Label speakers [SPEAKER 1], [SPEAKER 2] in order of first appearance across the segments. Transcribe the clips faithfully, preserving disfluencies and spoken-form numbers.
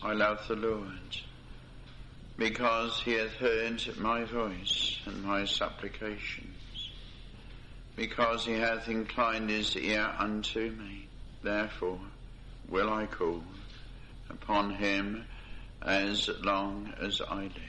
[SPEAKER 1] I love the Lord, because he hath heard my voice and my supplications, because he hath inclined his ear unto me. Therefore will I call upon him as long as I live.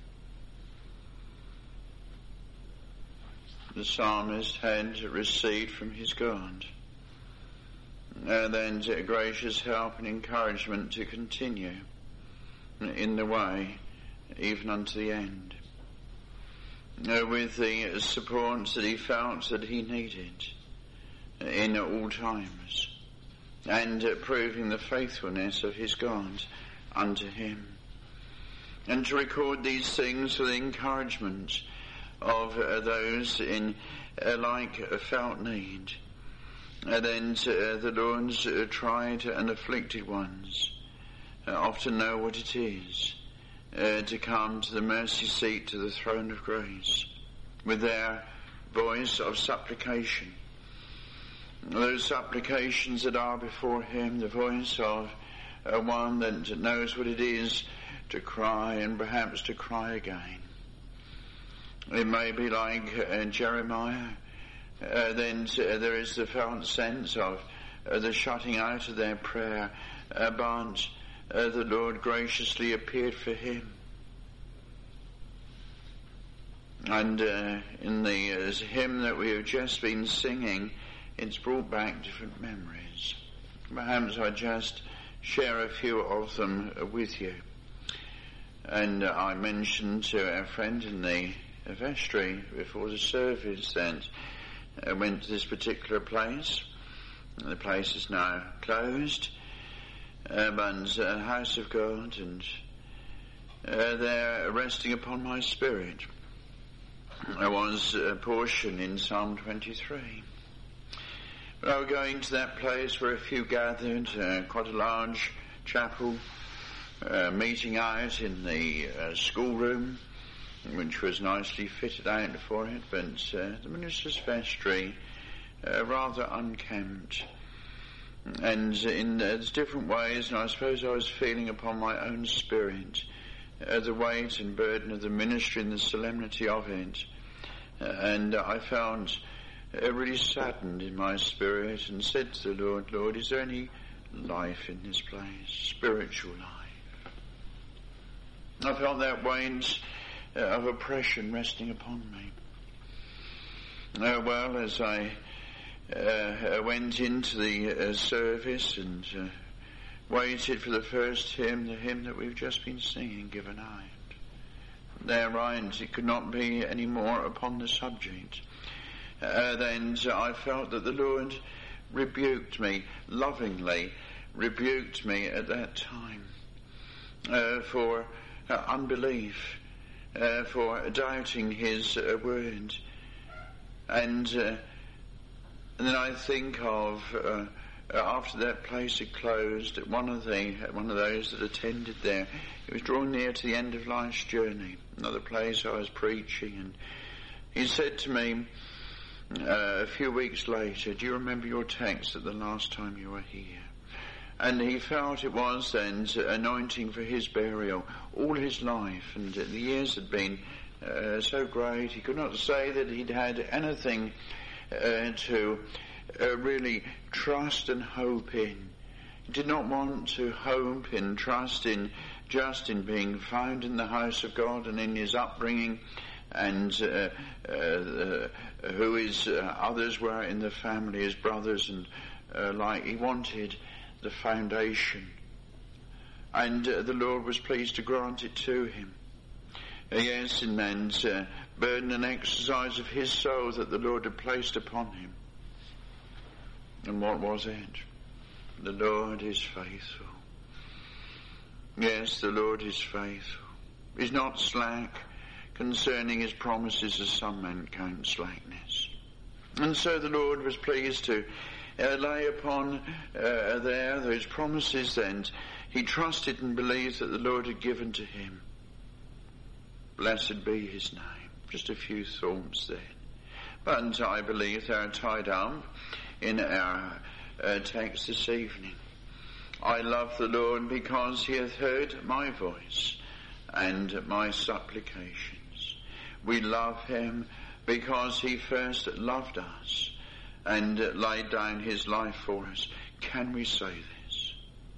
[SPEAKER 1] The psalmist had received from his God uh, then gracious help and encouragement to continue in the way even unto the end, uh, with the support that he felt that he needed in all times, and uh, proving the faithfulness of his God unto him. And to record these things for the encouragement of uh, those in uh, like uh, felt need, and then uh, the Lord's uh, tried and afflicted ones uh, often know what it is uh, to come to the mercy seat, to the throne of grace, with their voice of supplication. Those supplications that are before him, the voice of uh, one that knows what it is to cry, and perhaps to cry again. It may be like uh, Jeremiah. Uh, then uh, there is the felt sense of uh, the shutting out of their prayer, uh, but uh, the Lord graciously appeared for him. And uh, in the uh, hymn that we have just been singing, it's brought back different memories. Perhaps I just share a few of them uh, with you. And uh, I mentioned to our friend in the uh, vestry before the service that I went to this particular place. The place is now closed, uh, but a house of God, and uh, there resting upon my spirit there was a portion in Psalm twenty-three. But I was going to that place where a few gathered, uh, quite a large chapel, uh, meeting out in the uh, schoolroom, which was nicely fitted out for it, but uh, the minister's vestry uh, rather unkempt, and in uh, different ways, and I suppose I was feeling upon my own spirit uh, the weight and burden of the ministry and the solemnity of it, uh, and uh, I felt uh, really saddened in my spirit, and said to the Lord, Lord, is there any life in this place, spiritual life? I felt that weight Uh, of oppression resting upon me. Uh, well, as I uh, went into the uh, service and uh, waited for the first hymn, the hymn that we've just been singing, Give a Night, there right, it could not be any more upon the subject. Uh, then I felt that the Lord rebuked me, lovingly rebuked me at that time uh, for uh, unbelief, Uh, for doubting his uh, word. And, uh, and then I think of uh, after that place had closed, one of the one of those that attended there, it was drawing near to the end of life's journey, another place I was preaching, and he said to me uh, a few weeks later, do you remember your text at the last time you were here? And he felt it was then anointing for his burial all his life, and the years had been uh, so great. He could not say that he'd had anything uh, to uh, really trust and hope in. He did not want to hope and trust in just in being found in the house of God and in his upbringing, and uh, uh, uh, who his uh, others were in the family, his brothers, and uh, like he wanted the foundation, and uh, the Lord was pleased to grant it to him. Uh, yes, in man's uh, burden and exercise of his soul that the Lord had placed upon him. And what was it? The Lord is faithful. Yes, the Lord is faithful. He's not slack concerning his promises, as some men count slackness. And so the Lord was pleased to Uh, lay upon uh, there those promises, and he trusted and believed that the Lord had given to him. Blessed be his name. Just a few thoughts then. But I believe they are tied up in our uh, text this evening. I love the Lord because he hath heard my voice and my supplications. We love him because he first loved us and laid down his life for us. Can we say this?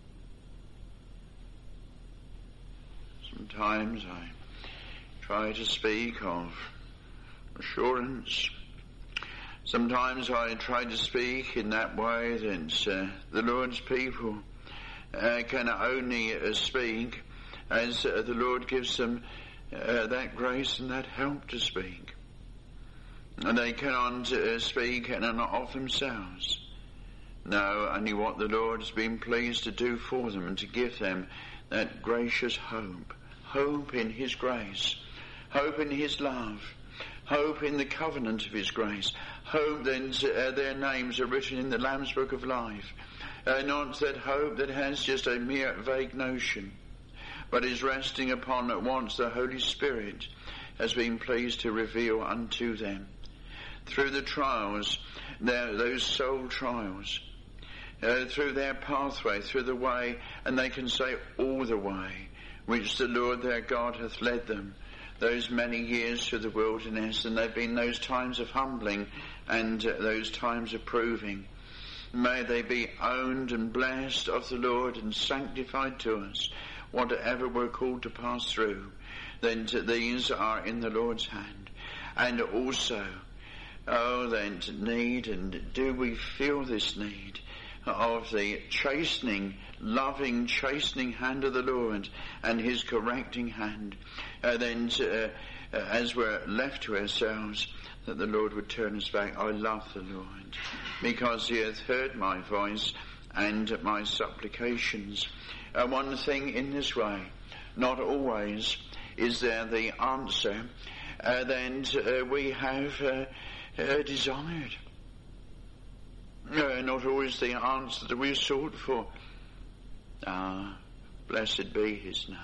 [SPEAKER 1] Sometimes I try to speak of assurance. Sometimes I try to speak in that way that uh, the Lord's people uh, can only uh, speak as uh, the Lord gives them uh, that grace and that help to speak. And they cannot uh, speak in and of themselves. No, only what the Lord has been pleased to do for them and to give them that gracious hope. Hope in his grace. Hope in his love. Hope in the covenant of his grace. Hope that uh, their names are written in the Lamb's Book of Life. Uh, not that hope that has just a mere vague notion, but is resting upon at once the Holy Spirit has been pleased to reveal unto them. Through the trials, their, those soul trials, uh, through their pathway, through the way, and they can say all the way, which the Lord their God hath led them, those many years through the wilderness, and they've been those times of humbling and uh, those times of proving. May they be owned and blessed of the Lord and sanctified to us, whatever we're called to pass through. Then these are in the Lord's hand. And also, oh, then need, and do we feel this need of the chastening, loving, chastening hand of the Lord and his correcting hand, uh, then to, uh, uh, as we're left to ourselves, that the Lord would turn us back. I love the Lord because he hath heard my voice and my supplications. Uh, one thing in this way, not always is there the answer uh, then uh, we have uh, uh, desired. Uh, not always the answer that we sought for. Ah, blessed be his name.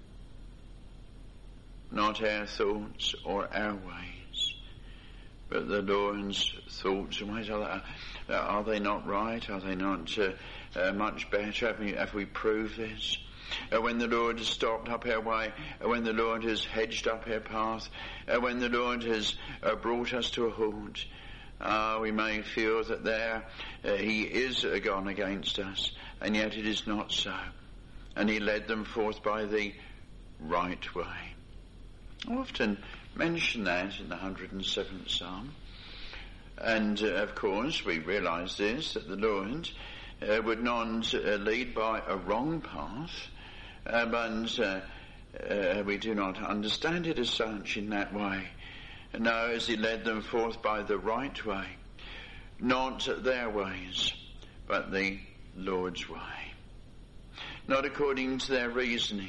[SPEAKER 1] Not our thoughts or our ways, but the Lord's thoughts and ways. Are they, are they not right? Are they not uh, uh, much better? Have we, have we proved this? Uh, when the Lord has stopped up our way, uh, when the Lord has hedged up our path, uh, when the Lord has uh, brought us to a halt, uh, we may feel that there uh, he is uh, gone against us, and yet it is not so. And he led them forth by the right way. I often mention that in the one hundred seventh Psalm. And uh, of course we realise this, that the Lord uh, would not uh, lead by a wrong path, uh, but uh, uh, we do not understand it as such in that way. No, as he led them forth by the right way, not their ways, but the Lord's way. Not according to their reasoning.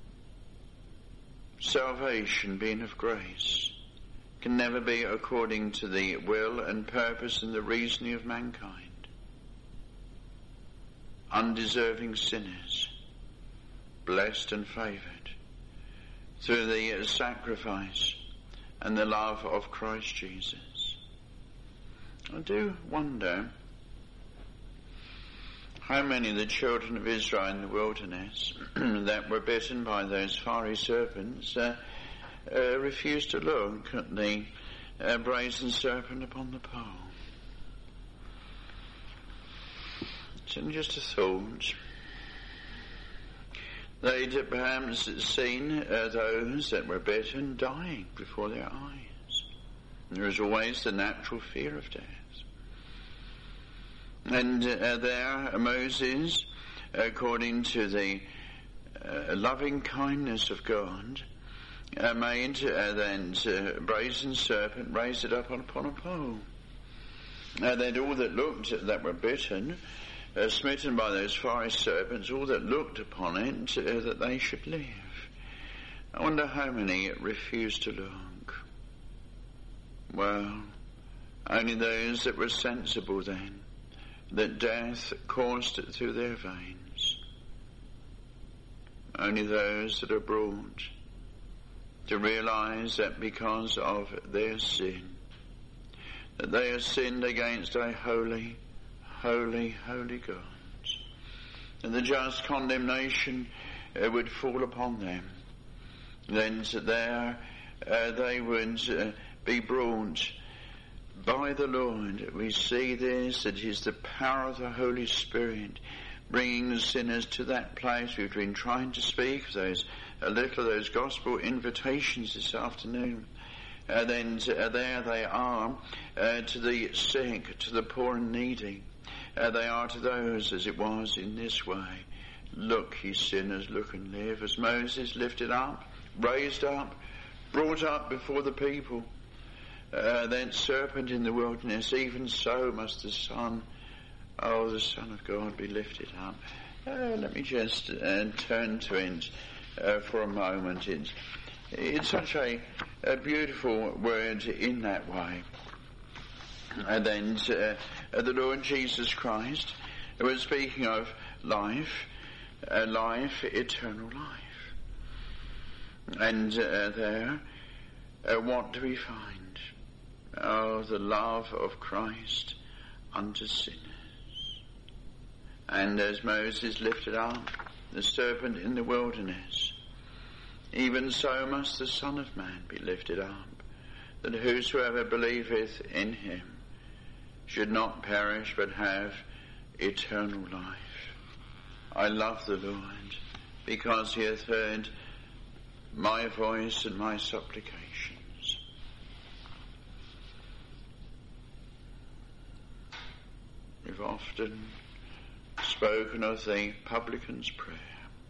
[SPEAKER 1] Salvation, being of grace, can never be according to the will and purpose and the reasoning of mankind. Undeserving sinners, blessed and favoured through the sacrifice and the love of Christ Jesus. I do wonder how many of the children of Israel in the wilderness that were bitten by those fiery serpents uh, uh, refused to look at the uh, brazen serpent upon the pole. It's just a thought. They'd perhaps seen uh, those that were bitten dying before their eyes. There is always the natural fear of death. And uh, there Moses, according to the uh, loving kindness of God, uh, made uh, then a brazen serpent, raised it up upon a pole. Uh, then all that looked at, that were bitten, Uh, smitten by those fiery serpents, all that looked upon it, uh, that they should live. I wonder how many refused to look. Well, only those that were sensible then, that death coursed through their veins. Only those that are brought to realize that because of their sin, that they have sinned against a holy, holy, holy God, and the just condemnation uh, would fall upon them. Then so there uh, they would uh, be brought by the Lord. We see this, that it is the power of the Holy Spirit bringing the sinners to that place. We've been trying to speak of those, a little of those gospel invitations this afternoon. Uh, then uh, there they are uh, to the sick, to the poor and needy. Uh, they are to those as it was in this way. Look, ye sinners, look and live. As Moses lifted up, raised up, brought up before the people, uh, that serpent in the wilderness, even so must the Son, oh, the Son of God, be lifted up. Uh, let me just uh, turn to it uh, for a moment. It's, it's such a, a beautiful word in that way. And then uh, the Lord Jesus Christ was speaking of life, uh, life, eternal life. And uh, there, uh, what do we find? Oh, the love of Christ unto sinners. And as Moses lifted up the serpent in the wilderness, even so must the Son of Man be lifted up, that whosoever believeth in him should not perish but have eternal life. I love the Lord because he hath heard my voice and my supplications. We've often spoken of the publican's prayer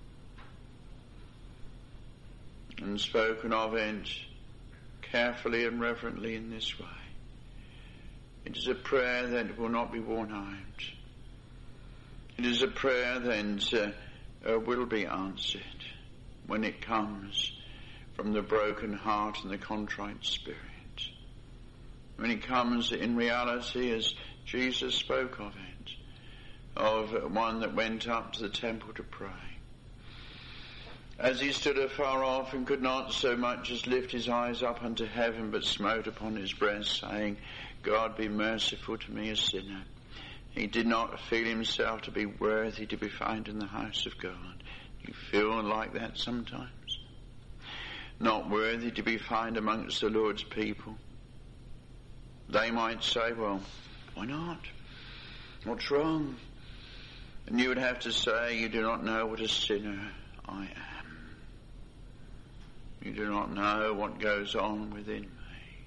[SPEAKER 1] and spoken of it carefully and reverently in this way. It is a prayer that will not be worn out. It is a prayer that uh, uh, will be answered when it comes from the broken heart and the contrite spirit. When it comes in reality, as Jesus spoke of it, of one that went up to the temple to pray. As he stood afar off and could not so much as lift his eyes up unto heaven, but smote upon his breast, saying, God, be merciful to me, a sinner. He did not feel himself to be worthy to be found in the house of God. Do you feel like that sometimes? Not worthy to be found amongst the Lord's people. They might say, well, why not? What's wrong? And you would have to say, you do not know what a sinner I am. You do not know what goes on within me.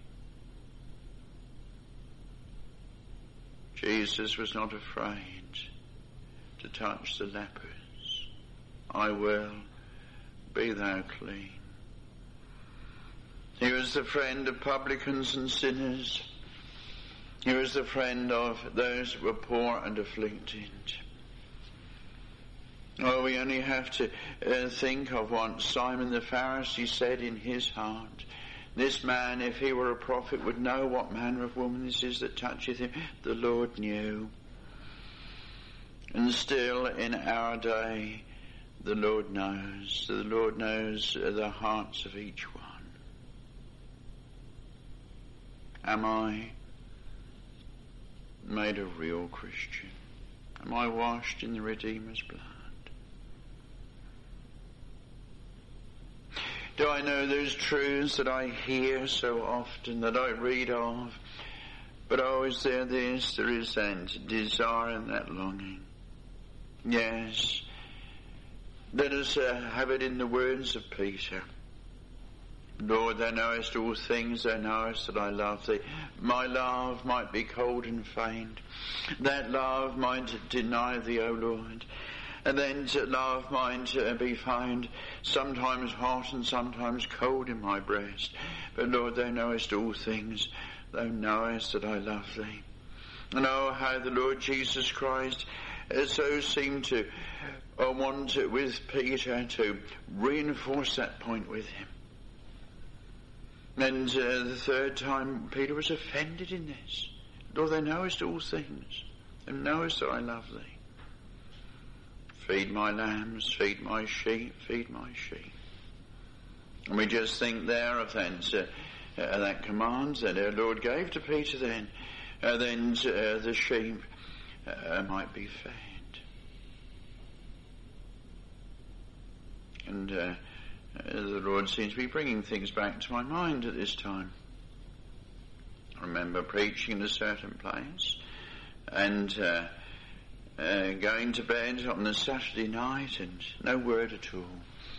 [SPEAKER 1] Jesus was not afraid to touch the lepers. I will, be thou clean. He was the friend of publicans and sinners. He was the friend of those who were poor and afflicted. Oh, we only have to uh, think of what Simon the Pharisee said in his heart. This man, if he were a prophet, would know what manner of woman this is that toucheth him. The Lord knew. And still in our day, the Lord knows. The Lord knows the hearts of each one. Am I made a real Christian? Am I washed in the Redeemer's blood? Do I know those truths that I hear so often, that I read of? But oh, is there this? There is that desire and that longing. Yes. Let us uh, have it in the words of Peter. Lord, thou knowest all things, thou knowest that I love thee. My love might be cold and faint. That love might deny thee, O Lord. And then love might uh, be found sometimes hot and sometimes cold in my breast. But Lord, thou knowest all things. Thou knowest that I love thee. And oh, how the Lord Jesus Christ uh, so seemed to uh, want uh, with Peter to reinforce that point with him. And uh, the third time, Peter was offended in this. Lord, thou knowest all things. Thou knowest that I love thee. Feed my lambs, feed my sheep, feed my sheep. And we just think there of that, uh, uh, that command that our Lord gave to Peter then. Uh, then uh, the sheep uh, might be fed. And uh, the Lord seems to be bringing things back to my mind at this time. I remember preaching in a certain place and uh, uh, going to bed on the Saturday night and no word at all.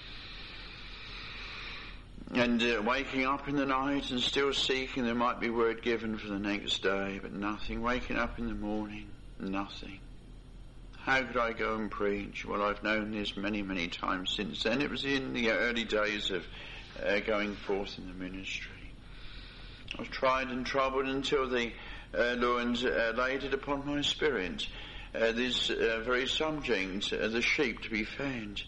[SPEAKER 1] And uh, waking up in the night and still seeking there might be word given for the next day, but nothing. Waking up in the morning, nothing. How could I go and preach? Well, I've known this many, many times since then. It was in the early days of uh, going forth in the ministry. I was tried and troubled until the uh, Lord uh, laid it upon my spirit, uh, this uh, very subject, uh, the sheep to be fed.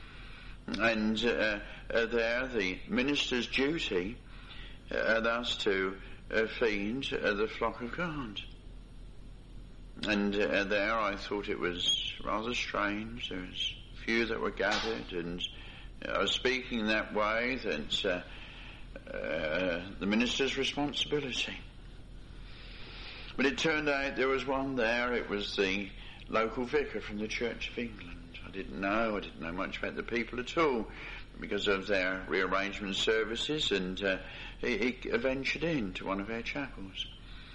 [SPEAKER 1] And uh, uh, there the minister's duty uh, thus to uh, feed uh, the flock of God. And uh, there I thought it was rather strange. There was few that were gathered, and I was speaking in that way that uh, uh, the minister's responsibility. But it turned out there was one there. It was the local vicar from the Church of England. I didn't know. I didn't know much about the people at all because of their rearrangement services, and uh, he, he ventured into one of our chapels.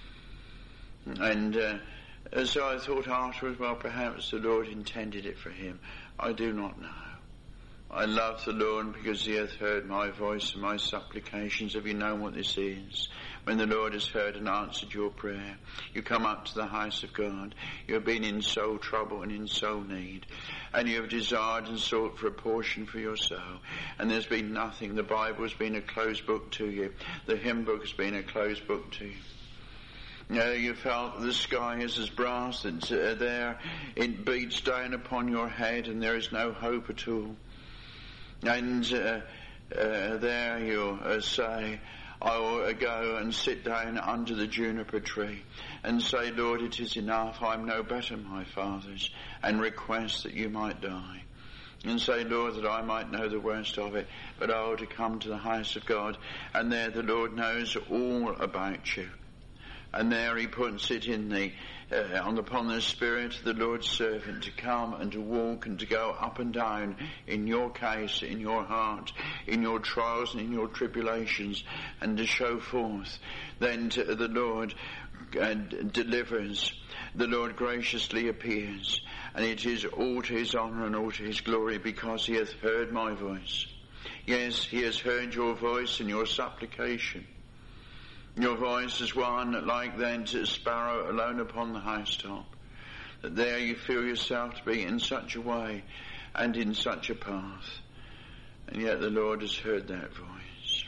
[SPEAKER 1] And uh, so I thought afterwards, well, perhaps the Lord intended it for him. I do not know. I love the Lord because he hath heard my voice and my supplications. Have you known what this is? When the Lord has heard and answered your prayer, you come up to the house of God. You have been in soul trouble and in soul need, and you have desired and sought for a portion for your soul, and there's been nothing. The Bible has been a closed book to you. The hymn book has been a closed book to you. Uh, you felt the sky is as brass, and uh, there it beats down upon your head, and there is no hope at all. And uh, uh, there you uh, say, I will uh, go and sit down under the juniper tree and say, Lord, it is enough. I'm no better than my fathers, and request that you might die. And say, Lord, that I might know the worst of it, but oh, to come to the house of God, and there the Lord knows all about you. And there he puts it in the uh, on upon the Spirit of the Lord's servant to come and to walk and to go up and down in your case, in your heart, in your trials and in your tribulations, and to show forth. Then to the Lord uh, delivers. The Lord graciously appears, and it is all to his honour and all to his glory, because he hath heard my voice. Yes, he has heard your voice and your supplication. Your voice is one like then to a sparrow alone upon the housetop, that there you feel yourself to be in such a way and in such a path, and yet the Lord has heard that voice.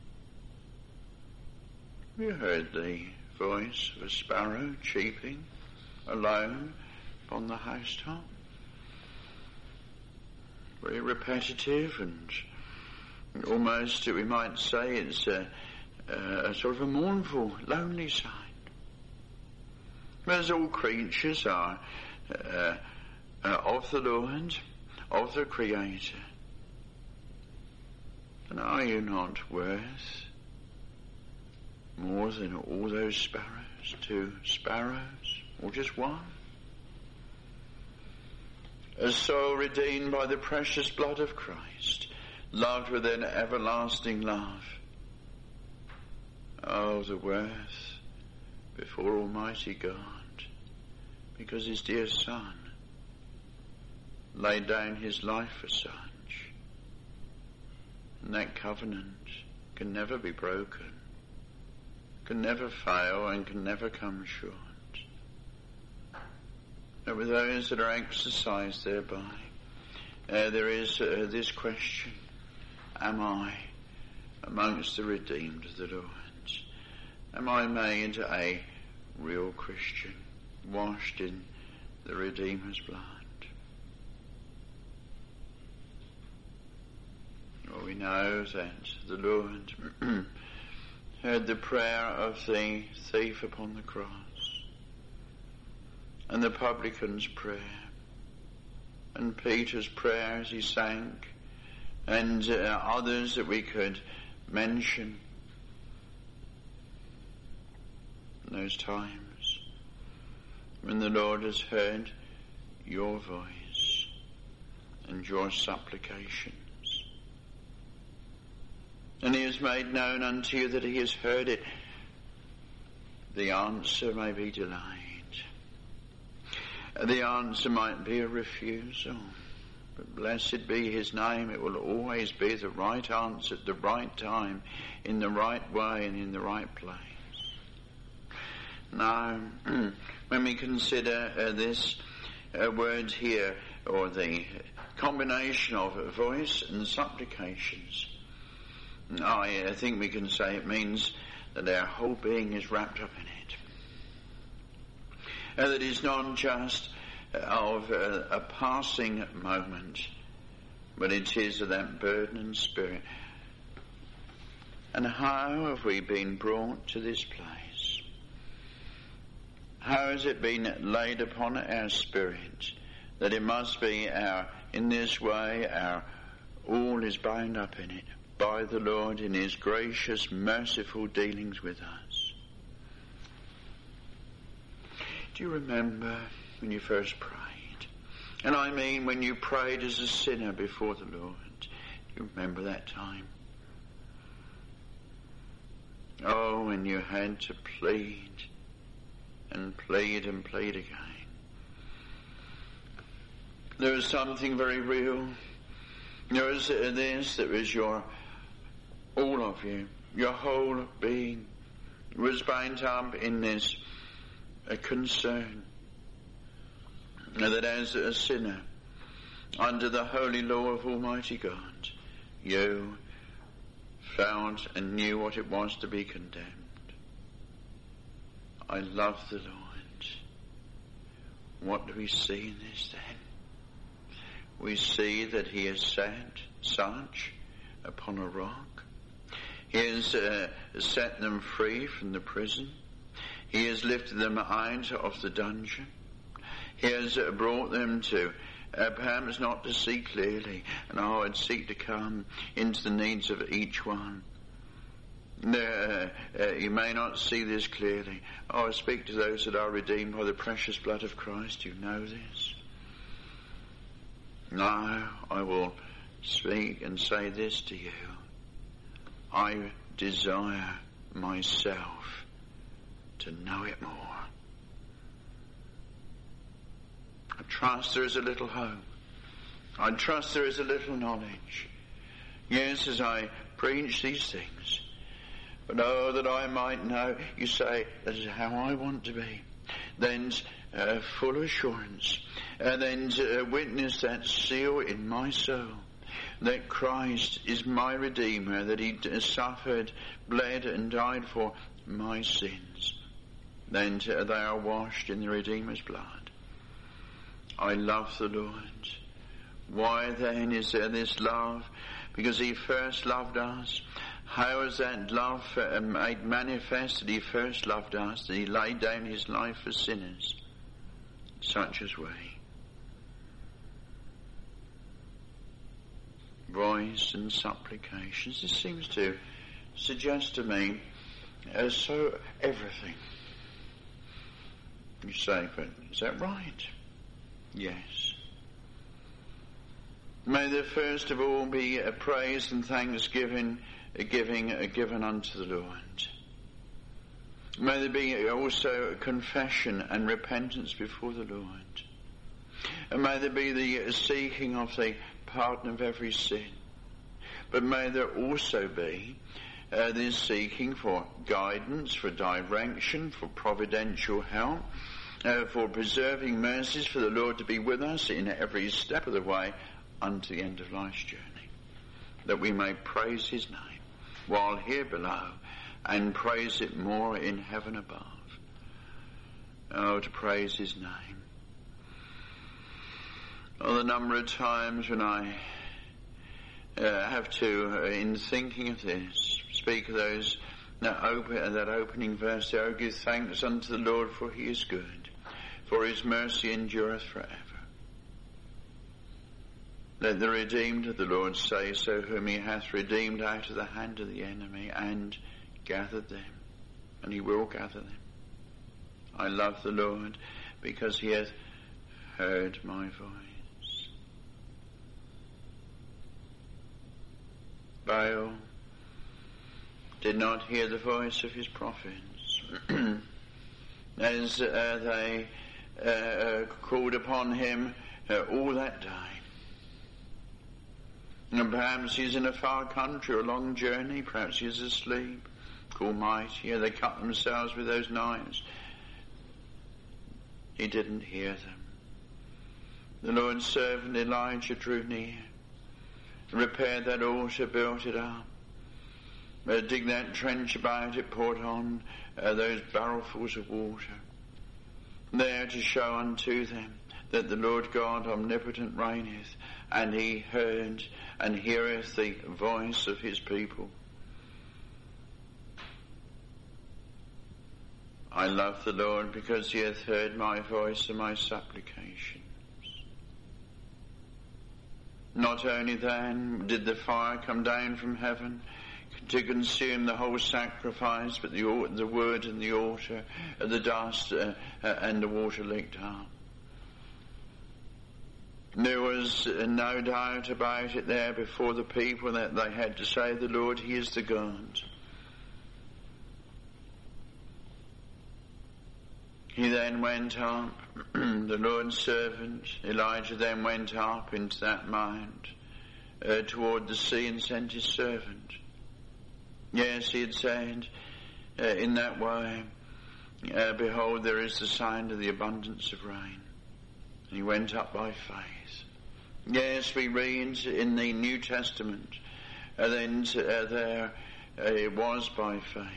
[SPEAKER 1] Have you heard the voice of a sparrow cheeping alone upon the housetop? Very repetitive, and almost, we might say, it's a Uh, a sort of a mournful, lonely sight. As all creatures are uh, uh, of the Lord, of the Creator. And are you not worth more than all those sparrows? Two sparrows, or just one? A soul redeemed by the precious blood of Christ, loved with an everlasting love. Oh, the worth before Almighty God, because his dear Son laid down his life for such. And that covenant can never be broken, can never fail, and can never come short. But with those that are exercised thereby, uh, there is uh, this question: am I amongst the redeemed of the Lord? Am I made a real Christian, washed in the Redeemer's blood? Well, we know that the Lord heard the prayer of the thief upon the cross, and the publican's prayer, and Peter's prayer as he sank, and uh, others that we could mention. Those times when the Lord has heard your voice and your supplications, and he has made known unto you that he has heard it, the answer may be delayed. The answer might be a refusal. But blessed be his name, it will always be the right answer at the right time, in the right way and in the right place. Now, when we consider uh, this uh, word here, or the combination of voice and supplications, I uh, think we can say it means that our whole being is wrapped up in it. Uh, that it's not just of uh, a passing moment, but it is of that burdened spirit. And how have we been brought to this place? How has it been laid upon our spirit that it must be our, in this way, our all is bound up in it by the Lord in his gracious, merciful dealings with us? Do you remember when you first prayed? And I mean when you prayed as a sinner before the Lord. Do you remember that time? Oh, when you had to plead and plead and plead again. There was something very real. There was this, that was your, all of you, your whole being was bound up in this a concern that as a sinner under the holy law of Almighty God, you felt and knew what it was to be condemned. I love the Lord. What do we see in this then? We see that he has set such upon a rock. He has uh, set them free from the prison. He has lifted them out of the dungeon. He has uh, brought them to uh, perhaps not to see clearly, and oh, I'd seek to come into the needs of each one. Uh, uh, you may not see this clearly. Oh, I speak to those that are redeemed by the precious blood of Christ. You know this. Now I will speak and say this to you. I desire myself to know it more. I trust there is a little hope. I trust there is a little knowledge. Yes, as I preach these things. But oh, that I might know, you say, that is how I want to be. Then uh, full assurance. And then to uh, witness that seal in my soul. That Christ is my Redeemer. That he suffered, bled and died for my sins. Then to, they are washed in the Redeemer's blood. I love the Lord. Why then is there this love? Because he first loved us. How is that love made manifest? That he first loved us, that he laid down his life for sinners, such as we. Voice and supplications. This seems to suggest to me as so everything. You say, but is that right? Yes. May there first of all be a praise and thanksgiving a giving a given unto the Lord. May there be also a confession and repentance before the Lord. And may there be the seeking of the pardon of every sin. But may there also be uh, this seeking for guidance, for direction, for providential help, uh, for preserving mercies, for the Lord to be with us in every step of the way unto the end of life's journey, that we may praise his name while here below and praise it more in heaven above. Oh, to praise his name. Oh, the number of times when I uh, have to, uh, in thinking of this, speak of those that, open, that opening verse there, oh, give thanks unto the Lord, for he is good, for his mercy endureth forever. Let the redeemed of the Lord say so, whom he hath redeemed out of the hand of the enemy and gathered them, and he will gather them. I love the Lord because he hath heard my voice. Baal, did not hear the voice of his prophets as uh, they uh, uh, called upon him uh, all that day. And perhaps he's in a far country or a long journey, perhaps he's asleep. Almighty, yeah, they cut themselves with those knives. He didn't hear them. The Lord's servant Elijah drew near, repaired that altar, built it up, uh, dig that trench about it, poured on uh, those barrelfuls of water, there to show unto them that the Lord God omnipotent reigneth, and he heard and heareth the voice of his people. I love the Lord because he hath heard my voice and my supplications. Not only then did the fire come down from heaven to consume the whole sacrifice, but the, the wood and the altar, uh, the dust uh, uh, and the water licked up. There was uh, no doubt about it there before the people that they had to say, the Lord, he is the God. He then went up, the Lord's servant, Elijah then went up into that mount uh, toward the sea and sent his servant. Yes, he had said uh, in that way, uh, behold, there is the sign of the abundance of rain. And he went up by faith. Yes, we read in the New Testament, uh, then uh, there uh, it was by faith.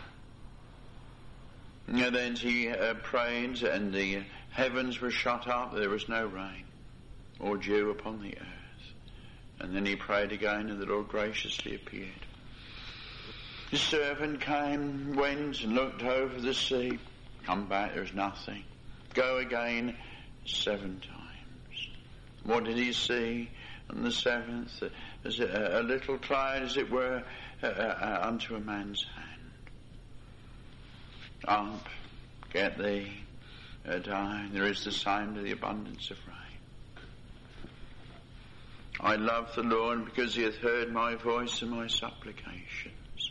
[SPEAKER 1] And then he uh, prayed, and the heavens were shut up. There was no rain or dew upon the earth. And then he prayed again, and the Lord graciously appeared. His servant came, went, and looked over the sea. Come back, there's nothing. Go again seven times. What did he see on the seventh? As a, a little cloud, as it were, uh, uh, unto a man's hand. Up, get thee uh, down. There is the sign of the abundance of rain. I love the Lord because he hath heard my voice and my supplications.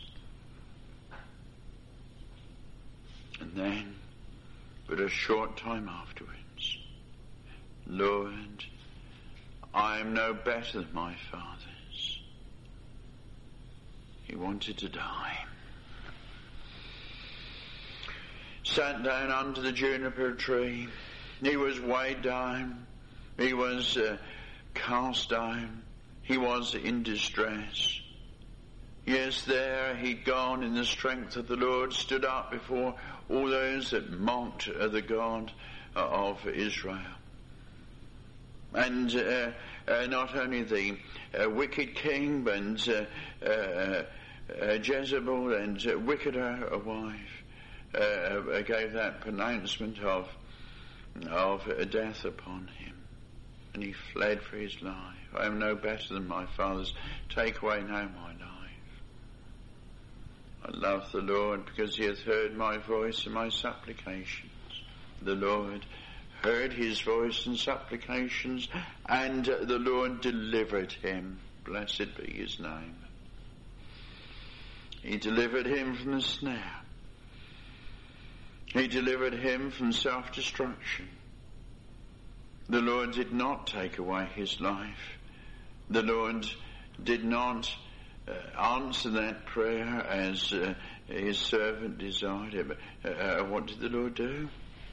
[SPEAKER 1] And then, but a short time afterwards, Lord, I am no better than my fathers. He wanted to die. Sat down under the juniper tree. He was weighed down. He was uh, cast down. He was in distress. Yes, there he'd gone in the strength of the Lord, stood up before all those that mocked uh, the God uh, of Israel. And uh, uh, not only the uh, wicked king, but uh, uh, uh, Jezebel and uh, wickeder a wife. Uh, gave that pronouncement of of uh, death upon him, and he fled for his life. I am no better than my fathers. Take away now my life. I love the Lord because he hath heard my voice and my supplications. The Lord heard his voice and supplications, and uh, the Lord delivered him. Blessed be his name. He delivered him from the snare. He delivered him from self-destruction. The Lord did not take away his life. The Lord did not uh, answer that prayer as uh, his servant desired. Uh, uh, what did the Lord do?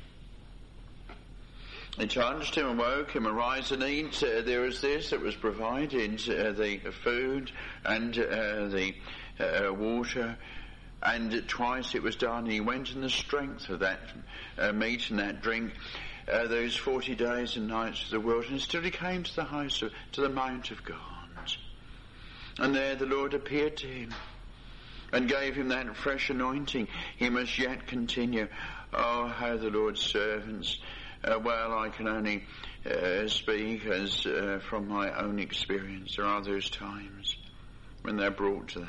[SPEAKER 1] He charged him and woke him, arise and eat. Uh, there was this that was provided, uh, the food and uh, the uh, water. And twice it was done. He went in the strength of that uh, meat and that drink, uh, those forty days and nights of the wilderness, till he came to the house, of, to the mount of God. And there the Lord appeared to him and gave him that fresh anointing. He must yet continue. Oh, how the Lord's servants, uh, well, I can only uh, speak as uh, from my own experience. There are those times when they're brought to that.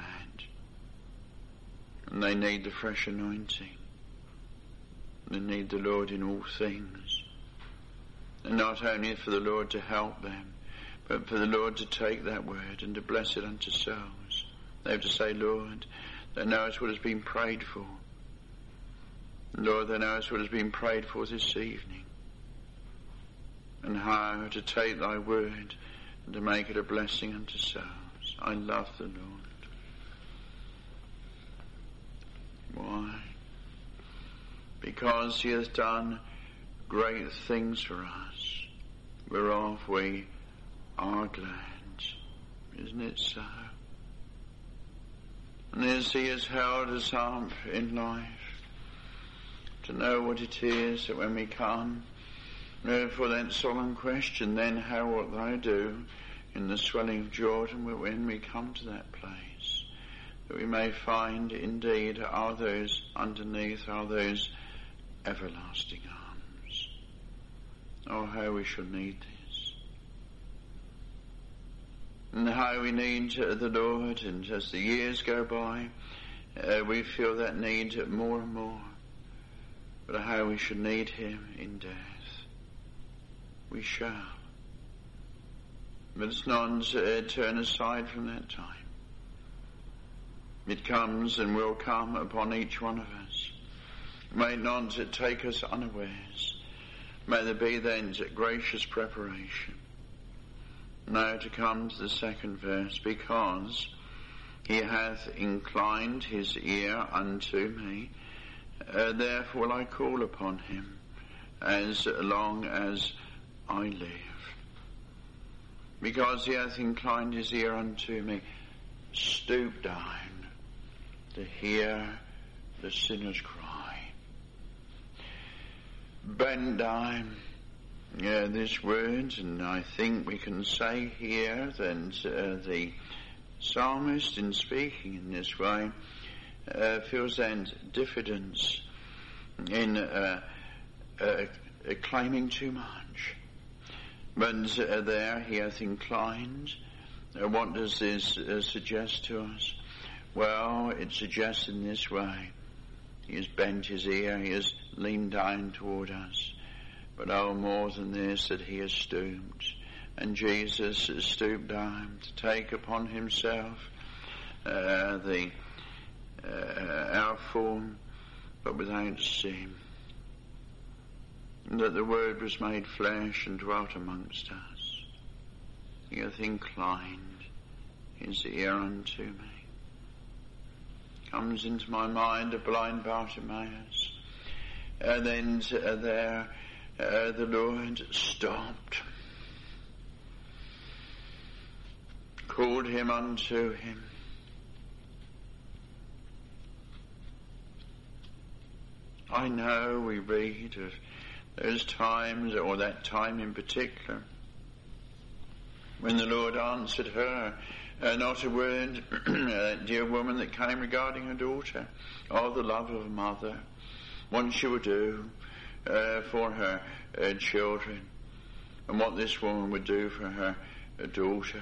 [SPEAKER 1] And they need the fresh anointing. They need the Lord in all things. And not only for the Lord to help them, but for the Lord to take that word and to bless it unto souls. They have to say, Lord, Thou knowest what has been prayed for. Lord, thou knowest what has been prayed for this evening, and how to take thy word and to make it a blessing unto souls. I love the Lord. Why? Because he has done great things for us, whereof we are glad. Isn't it so? And as he has held us up in life, to know what it is that when we come uh, for that solemn question, then how wilt thou do in the swelling of Jordan, when we come to that place, that we may find indeed are those underneath, are those everlasting arms. Oh, how we shall need this. And how we need the Lord, and as the years go by, uh, we feel that need more and more. But how we should need him in death. We shall. But it's not uh, turn aside from that time. It comes and will come upon each one of us. May it not take us unawares. May there be then gracious preparation. Now to come to the second verse. Because he hath inclined his ear unto me, uh, therefore will I call upon him as long as I live. Because he hath inclined his ear unto me, stoop down to hear the sinner's cry. Bend down. Yeah, this word, and I think we can say here that uh, the psalmist, in speaking in this way, uh, feels that diffidence in uh, uh, uh, claiming too much. But uh, there he hath inclined. Uh, what does this uh, suggest to us? Well, it suggests in this way. He has bent his ear, he has leaned down toward us. But oh, more than this, that he has stooped. And Jesus has stooped down to take upon himself uh, the uh, our form, but without sin. And that the Word was made flesh and dwelt amongst us. He hath inclined his ear unto me. Comes into my mind a blind Bartimaeus. And then uh, there uh, the Lord stopped, called him unto him. I know we read of those times, or that time in particular, when the Lord answered her, uh, not a word, that dear woman that came regarding her daughter, oh, the love of a mother, what she would do uh, for her uh, children, and what this woman would do for her uh, daughter.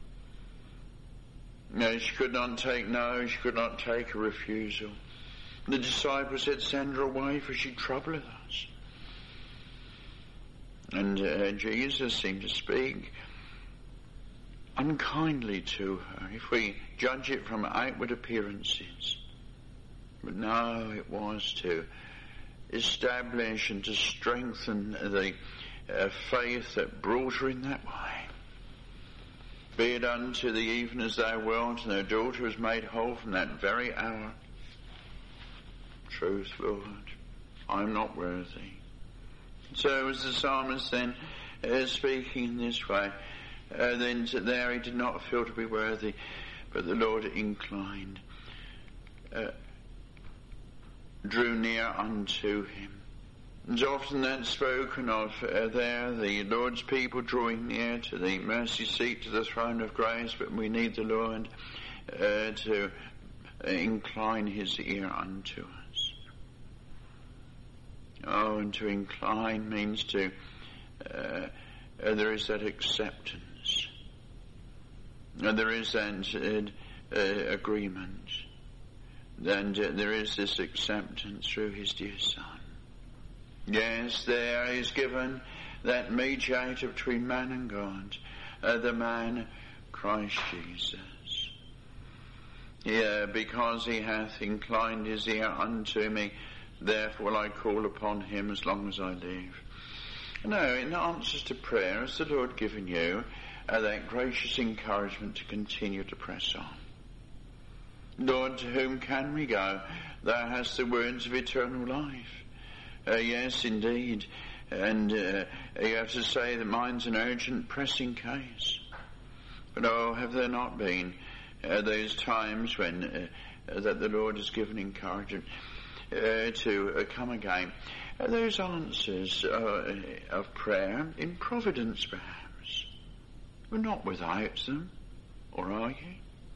[SPEAKER 1] No, she could not take no, she could not take a refusal. The disciples said, send her away, for she troubleth us. And uh, Jesus seemed to speak unkindly to her, if we judge it from outward appearances. But no, it was to establish and to strengthen the uh, faith that brought her in that way. Be it unto thee even as thou wilt, and her daughter was made whole from that very hour. Truth, Lord, I am not worthy. So as the psalmist then uh, speaking in this way, uh, then there he did not feel to be worthy, but the Lord inclined, uh, drew near unto him. And often that's spoken of uh, there, the Lord's people drawing near to the mercy seat, to the throne of grace, but we need the Lord uh, to uh, incline his ear unto us. Oh, and to incline means to, uh, uh, there is that acceptance. And there is that uh, uh, agreement. And uh, there is this acceptance through his dear Son. Yes, there is given that mediator between man and God, uh, the man Christ Jesus. Yeah, because he hath inclined his ear unto me, therefore will I call upon him as long as I live. No, in answers to prayer, has the Lord given you uh, that gracious encouragement to continue to press on? Lord, to whom can we go? Thou hast the words of eternal life. Uh, yes, indeed. And uh, you have to say that mine's an urgent, pressing case. But oh, have there not been uh, those times when uh, uh, that the Lord has given encouragement uh, to uh, come again? Uh, those answers uh, of prayer in providence, perhaps. We're not without them, or are you?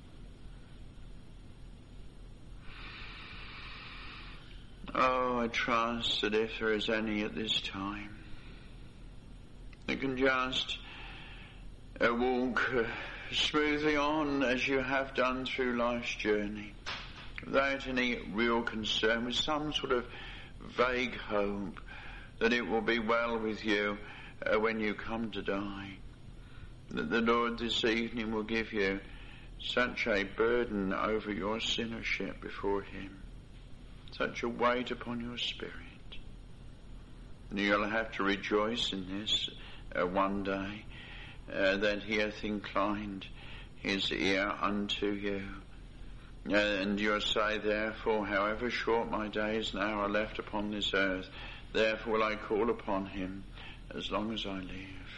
[SPEAKER 1] Oh, I trust that if there is any at this time that can just uh, walk uh, smoothly on as you have done through life's journey, without any real concern, with some sort of vague hope that it will be well with you uh, when you come to die, that the Lord this evening will give you such a burden over your sinnership before him, such a weight upon your spirit, and you'll have to rejoice in this uh, one day, uh, that he hath inclined his ear unto you. Uh, and you'll say, therefore, however short my days now are left upon this earth, therefore will I call upon him as long as I live.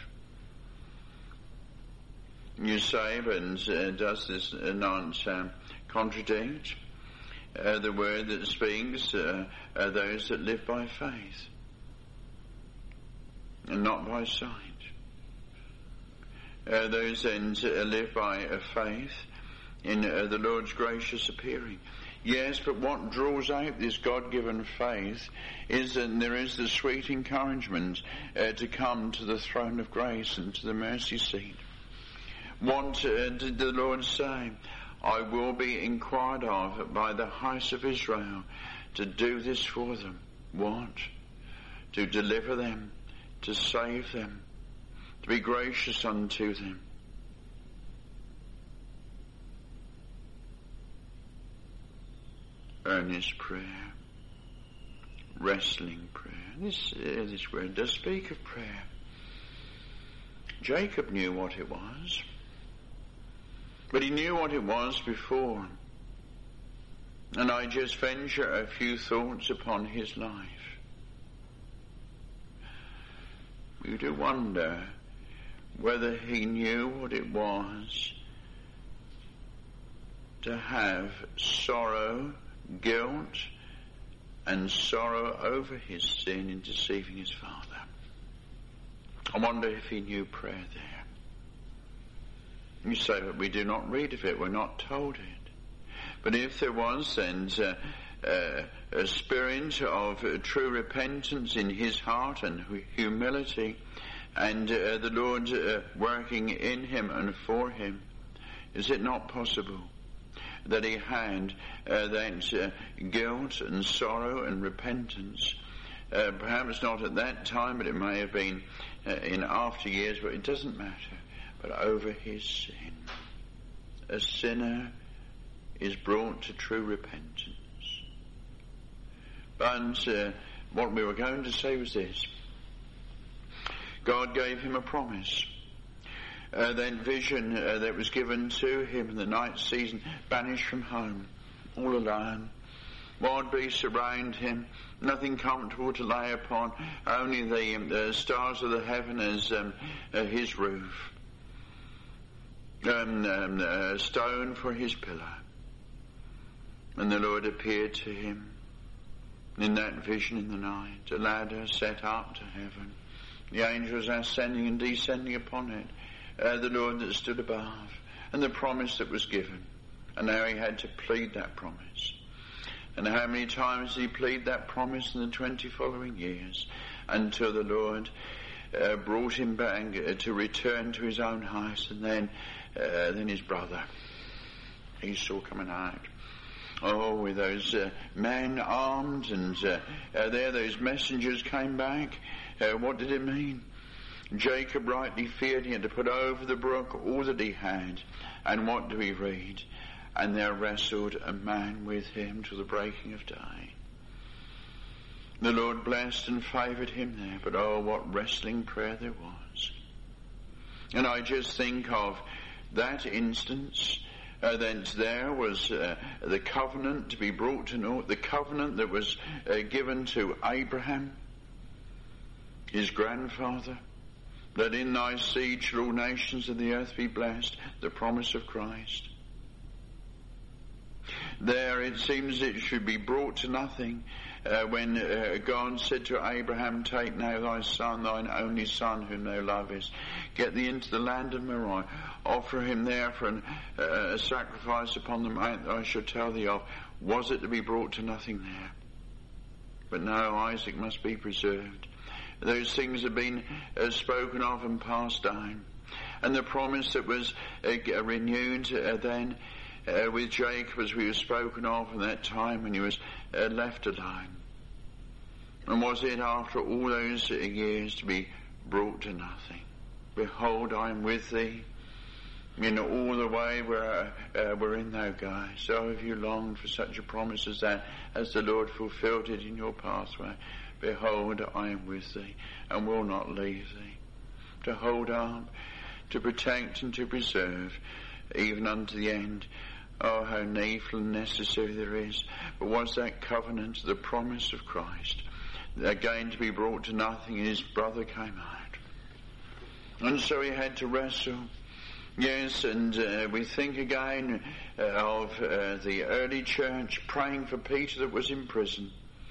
[SPEAKER 1] You say, but uh, does this uh, not um, contradict Uh, the word that speaks uh, are those that live by faith and not by sight? Uh, those then uh, live by uh, faith in uh, the Lord's gracious appearing. Yes, but what draws out this God-given faith is that there is the sweet encouragement uh, to come to the throne of grace and to the mercy seat. What uh, did the Lord say? I will be inquired of by the house of Israel to do this for them. What? To deliver them, to save them, to be gracious unto them. Earnest prayer, wrestling prayer. This, uh, this word does speak of prayer. Jacob knew what it was. But he knew what it was before. And I just venture a few thoughts upon his life. You do wonder whether he knew what it was to have sorrow, guilt, and sorrow over his sin in deceiving his father. I wonder if he knew prayer there. You say, but we do not read of it, we're not told it. But if there was then uh, uh, a spirit of uh, true repentance in his heart and humility, and uh, the Lord uh, working in him and for him, is it not possible that he had uh, that uh, guilt and sorrow and repentance, uh, perhaps not at that time, but it may have been uh, in after years, but it doesn't matter, but over his sin. A sinner is brought to true repentance. But uh, what we were going to say was this. God gave him a promise. Uh, that vision uh, that was given to him in the night season, banished from home, all alone. Wild beasts around him, nothing comfortable to lay upon, only the, um, the stars of the heaven as um, uh, his roof. Um, um, a stone for his pillow. And the Lord appeared to him in that vision in the night, a ladder set up to heaven, the angels ascending and descending upon it, uh, the Lord that stood above, and the promise that was given. And now he had to plead that promise. And how many times did he plead that promise in the twenty following years, until the Lord uh, brought him back uh, to return to his own house, and then uh, then his brother Esau coming out. Oh, with those uh, men armed, and uh, uh, there those messengers came back. Uh, what did it mean? Jacob rightly feared he had to put over the brook all that he had. And what do we read? and there wrestled a man with him till the breaking of day. The Lord blessed and favoured him there, but oh, what wrestling prayer there was. And I just think of that instance. Uh, then there was uh, the covenant to be brought to naught, the covenant that was uh, given to Abraham, his grandfather, that in thy seed shall all nations of the earth be blessed, the promise of Christ. There it seems it should be brought to nothing uh, when uh, God said to Abraham, take now thy son, thine only son whom thou lovest, get thee into the land of Moriah, offer him there for an, uh, a sacrifice upon the mount that I shall tell thee of. Was it to be brought to nothing there? But no, Isaac must be preserved. Those things have been uh, spoken of and passed down. And the promise that was uh, renewed uh, then uh, with Jacob, as we were spoken of in that time when he was uh, left alone. And was it after all those years to be brought to nothing? Behold, I am with thee in all the way where uh, wherein thou goest. So have you longed for such a promise as that, as the Lord fulfilled it in your pathway? Behold, I am with thee, and will not leave thee, to hold up, to protect, and to preserve, even unto the end. Oh, how needful and necessary there is. But was that covenant, the promise of Christ, again to be brought to nothing, and his brother came out. And so he had to wrestle. Yes, and uh, we think again uh, of uh, the early church praying for Peter that was in prison.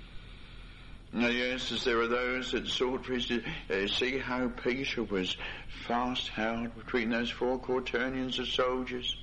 [SPEAKER 1] Now, yes, as there are those that sought for his, uh, see how Peter was fast held between those four quaternions of soldiers.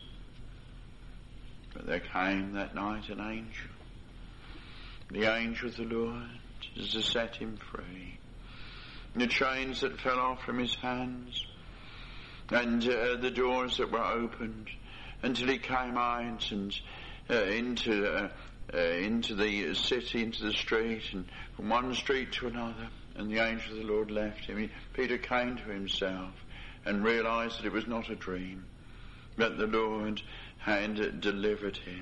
[SPEAKER 1] But there came that night an angel, the angel of the Lord, to set him free. The chains that fell off from his hands, and uh, the doors that were opened, until he came out and uh, into uh, uh, into the city, into the street, and from one street to another, and the angel of the Lord left him. He, Peter came to himself and realized that it was not a dream, that the Lord had delivered him.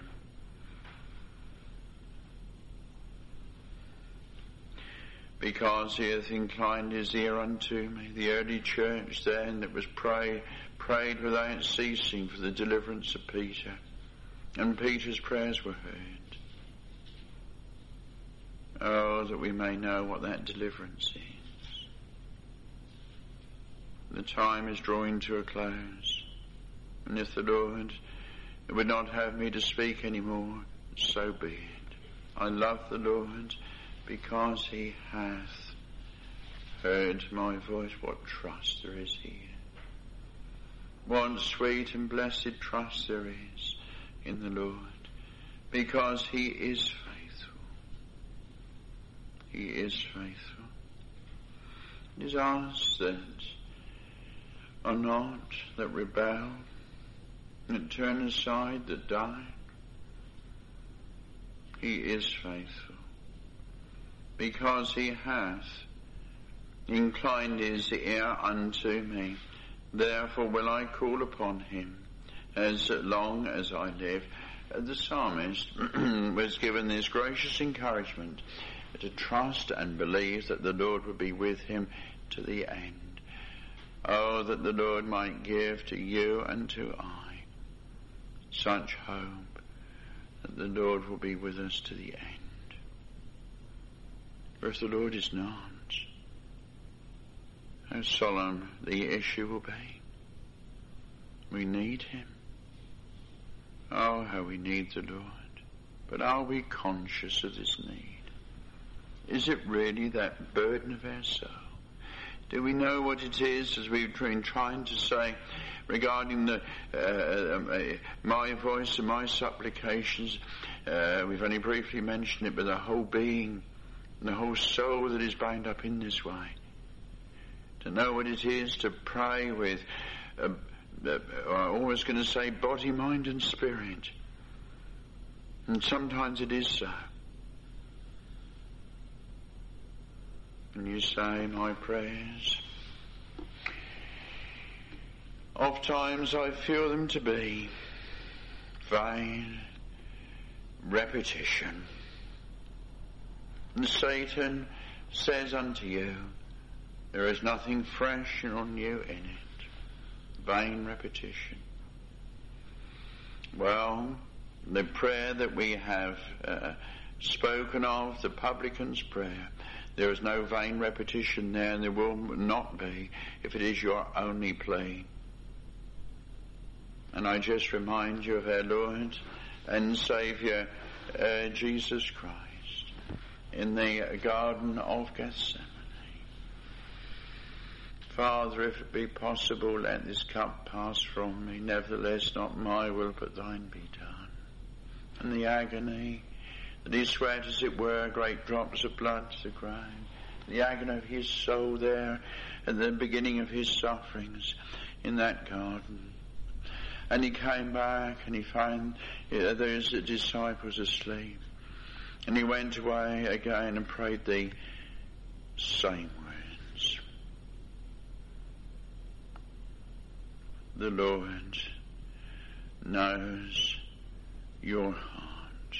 [SPEAKER 1] Because he hath inclined his ear unto me. The early church then that was pray, prayed without ceasing for the deliverance of Peter. And Peter's prayers were heard. Oh, that we may know what that deliverance is. The time is drawing to a close. And if the Lord would not have me to speak any more, so be it. I love the Lord because he hath heard my voice. What trust there is here. What sweet and blessed trust there is in the Lord, because he is faithful. He is faithful. It is us that are not, that rebel, that turn aside, that die. He is faithful, because he hath inclined his ear unto me. Therefore will I call upon him as long as I live. The psalmist was given this gracious encouragement to trust and believe that the Lord would be with him to the end. Oh, that the Lord might give to you and to I such hope that the Lord will be with us to the end. For if the Lord is not, how solemn the issue will be. We need him. Oh, how we need the Lord. But are we conscious of this need? Is it really that burden of our soul? Do we know what it is, as we've been trying to say regarding the uh, uh, my voice and my supplications? Uh, we've only briefly mentioned it, but the whole being, the whole soul that is bound up in this way. To know what it is to pray with, uh, uh, I'm always going to say, body, mind and spirit. And sometimes it is so. And you say, my prayers, oft times I feel them to be vain repetition. And Satan says unto you, there is nothing fresh or new in it. Vain repetition. Well, the prayer that we have uh, spoken of, the publican's prayer, there is no vain repetition there, and there will not be if it is your only plea. And I just remind you of our Lord and Saviour, uh, Jesus Christ, in the Garden of Gethsemane. Father, if it be possible, let this cup pass from me. Nevertheless, not my will, but thine be done. And the agony that he sweat, as it were, great drops of blood to the ground. The agony of his soul there at the beginning of his sufferings in that garden. And he came back and he found uh, those disciples asleep. And he went away again and prayed the same words. The Lord knows your heart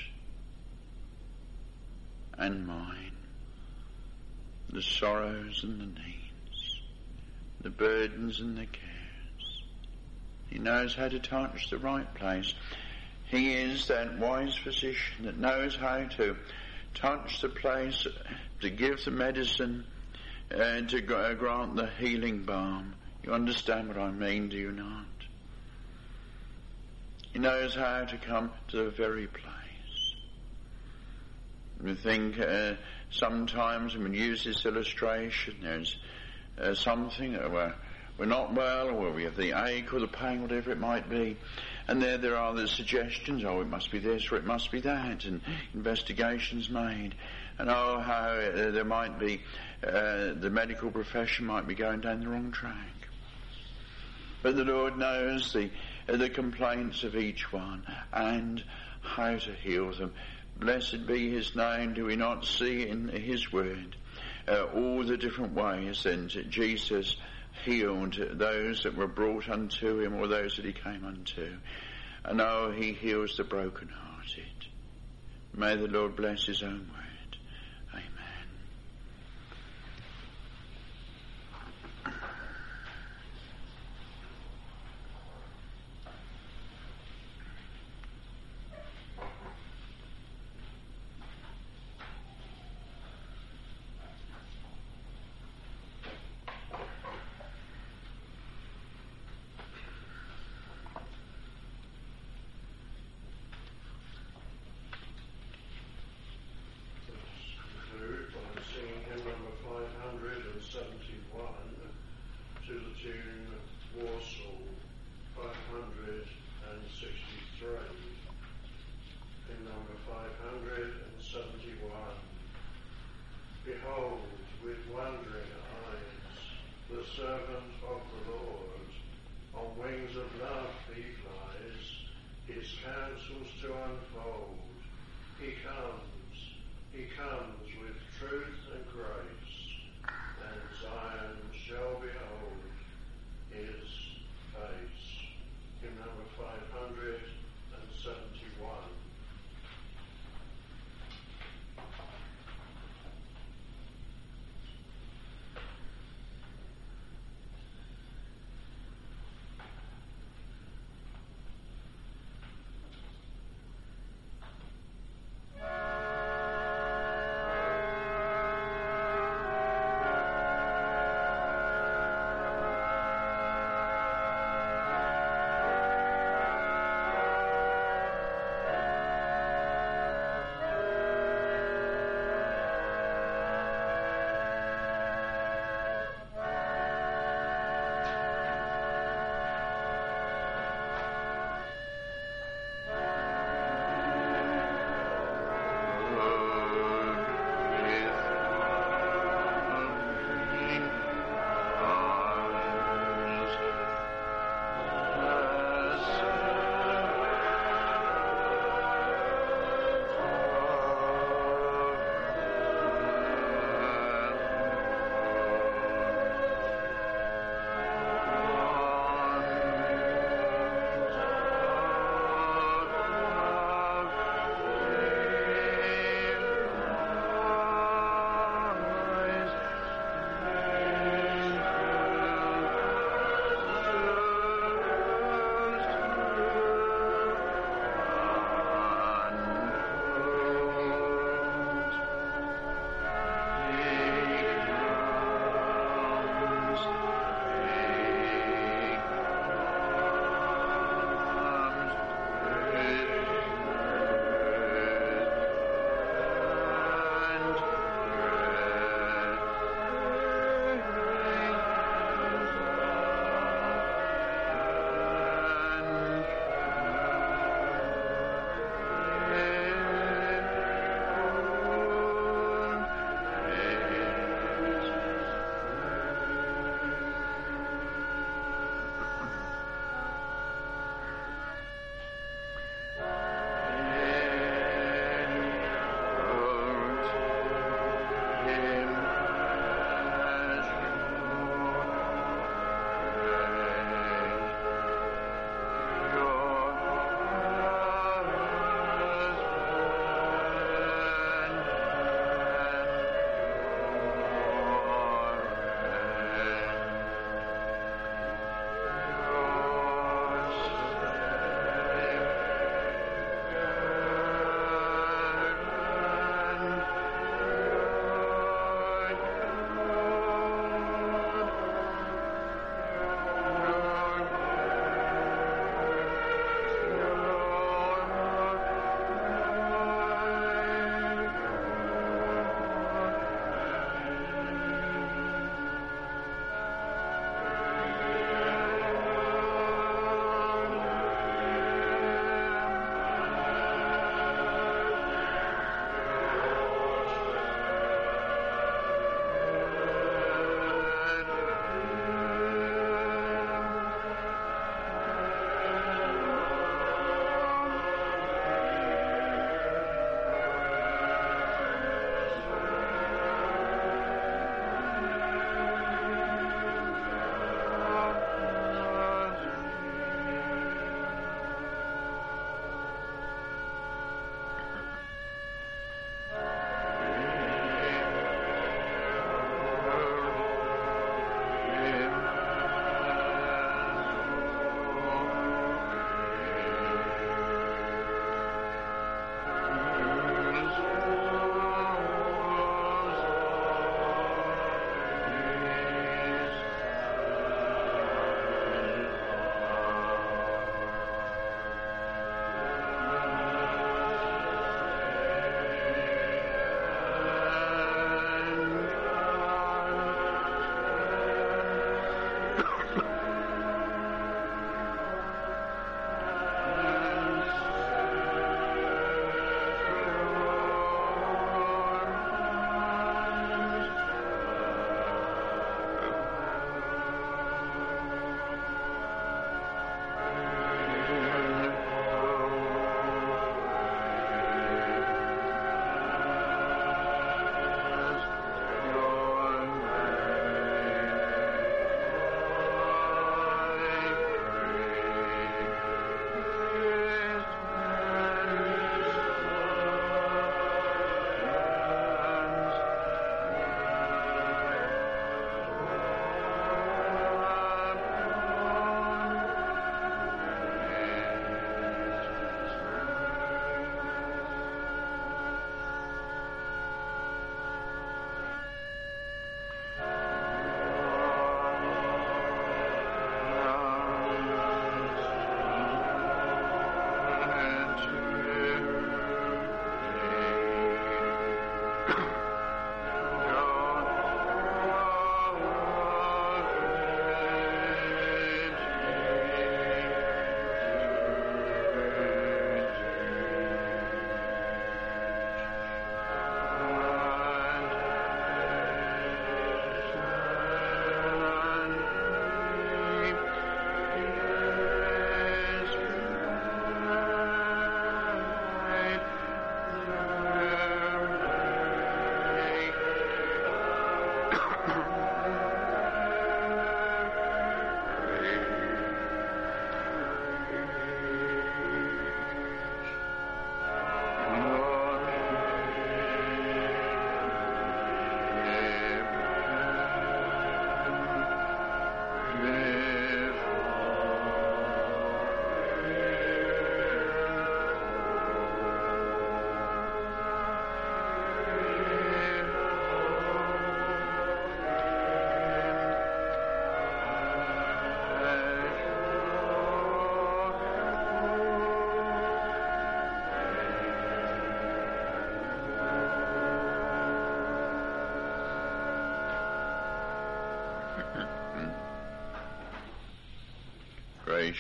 [SPEAKER 1] and mine, the sorrows and the needs, the burdens and the cares. He knows how to touch the right place. He is that wise physician that knows how to touch the place, to give the medicine, and to grant the healing balm. You understand what I mean, do you not? He knows how to come to the very place. We think uh, sometimes when we use this illustration, there's uh, something that we're, we're not well, or we have the ache or the pain, whatever it might be, and there there are the suggestions, oh, it must be this or it must be that, and investigations made, and oh, how uh, there might be, uh, the medical profession might be going down the wrong track. But the Lord knows the uh, the complaints of each one and how to heal them. Blessed be his name. Do we not see in his word uh, all the different ways that Jesus healed those that were brought unto him, or those that he came unto? And oh, he heals the brokenhearted. May the Lord bless his own word. Amen.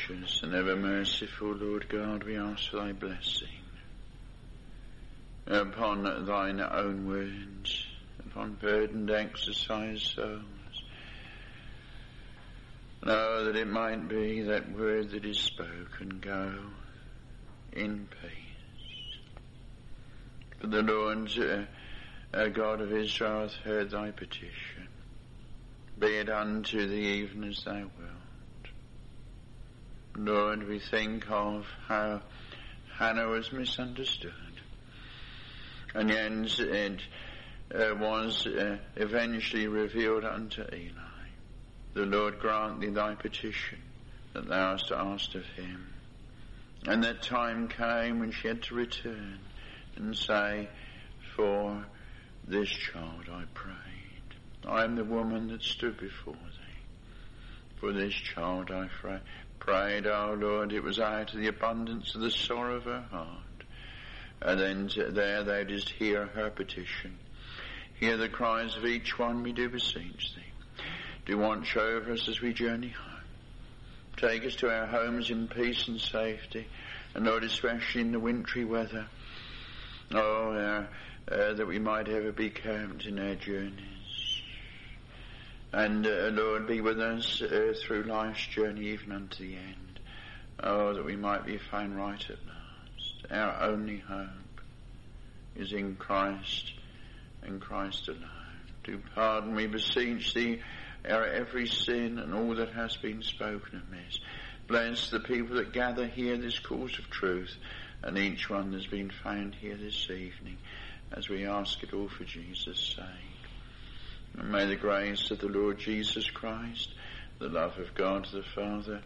[SPEAKER 1] gracious and ever merciful Lord God, we ask for thy blessing upon thine own words, upon burdened, exercised souls. Know that it might be that word that is spoken go in peace. For the Lord uh, uh, God of Israel hath heard thy petition. Be it unto thee even as thou wilt. Lord, we think of how Hannah was misunderstood, and yet it uh, was uh, eventually revealed unto Eli. The Lord grant thee thy petition that thou hast asked of him. And that time came when she had to return and say, for this child I prayed. I am the woman that stood before thee. For this child I pray, prayed, O Lord. It was out of the abundance of the sorrow of her heart. And then there thou didst hear her petition. Hear the cries of each one, we do beseech thee. Do watch over us as we journey home. Take us to our homes in peace and safety, and Lord, especially in the wintry weather. Oh, uh, uh, that we might ever be camped in our journeys. And uh, Lord, be with us uh, through life's journey, even unto the end. Oh, that we might be found right at last. Our only hope is in Christ and Christ alone. Do pardon, we beseech thee, our every sin and all that has been spoken amiss. Bless the people that gather here this course of truth, and each one that's been found here this evening, as we ask it all for Jesus' sake. And may the grace of the Lord Jesus Christ, the love of God the Father,